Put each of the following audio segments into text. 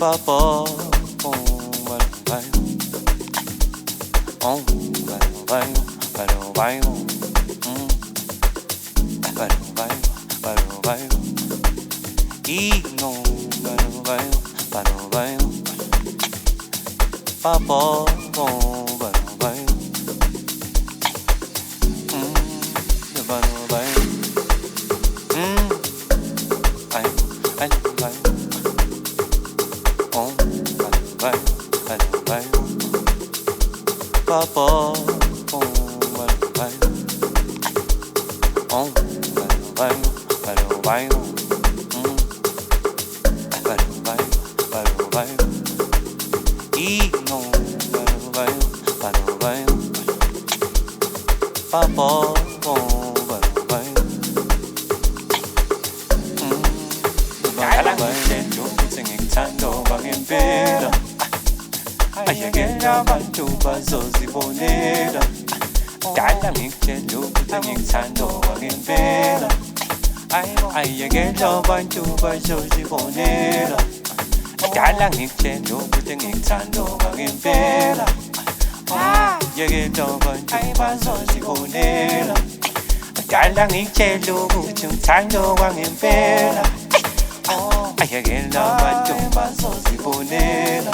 Papa, vai, Papa, ayekela abantu bazozibonela dala ngikutshela ukuthi ngikuthanda kwangempela ayekela abantu bazozibonela dala ngikutshela ukuthi ngikuthanda kwangempela ayekela abantu bazozibonela dala ngikutshela ukuthi ngikuthanda kwangempela ayekela abantu bazozibonela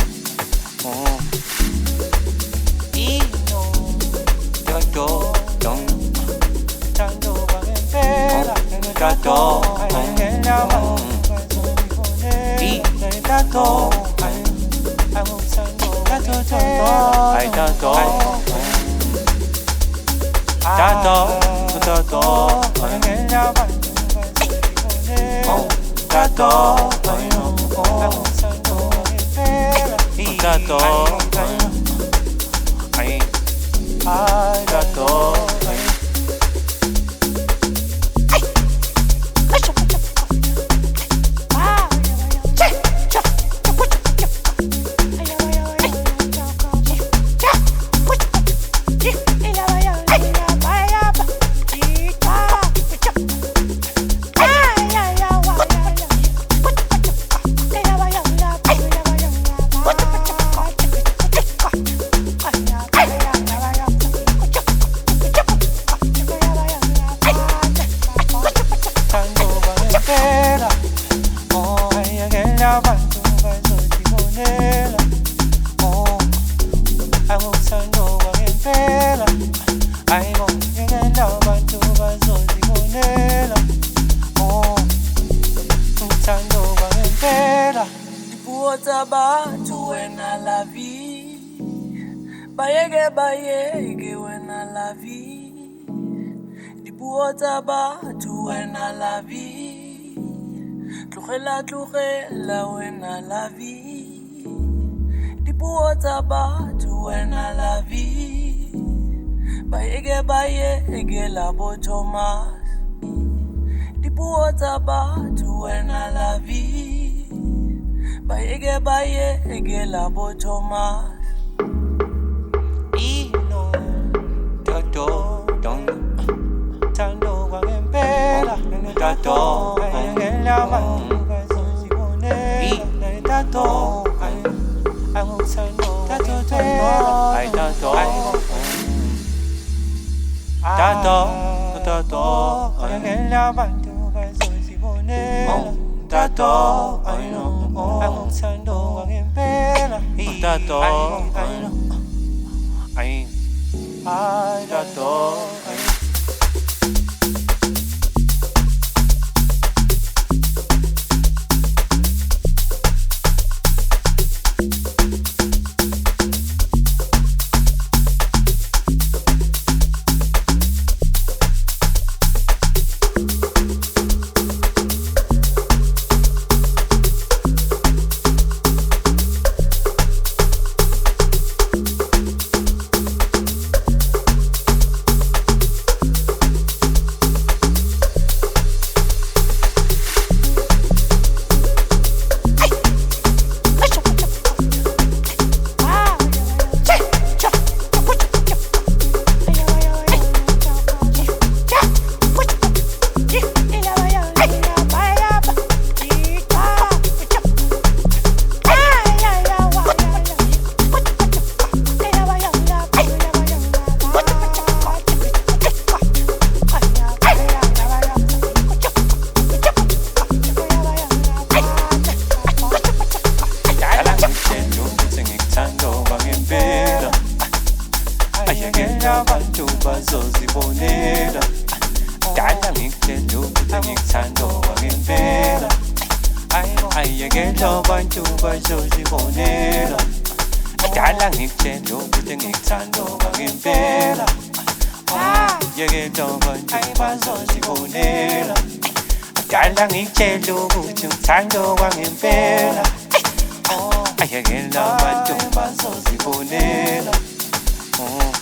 Tlogela wena la vie dipuo tsa batho wena la vie baye la bo Thomas dipuo tsa batho wena la vie baye la bo Thomas ino toto don tando kwangempela toto ayekela abantu Tato, I won't say no. Tato, ayekela abantu bazozibonela. Tato, I won't say no kwangempela. Tato, Tato. bazozibonela dala ngikutshela ukuthi ngikuthanda okwangempela ayekela abantu bazozibonela dala ngikutshela ukuthi ngikuthanda okwangempela ayekela abantu bazozibonela dala ngikutshela ukuthi ngikuthanda okwangempela ayekela abantu bazozibonela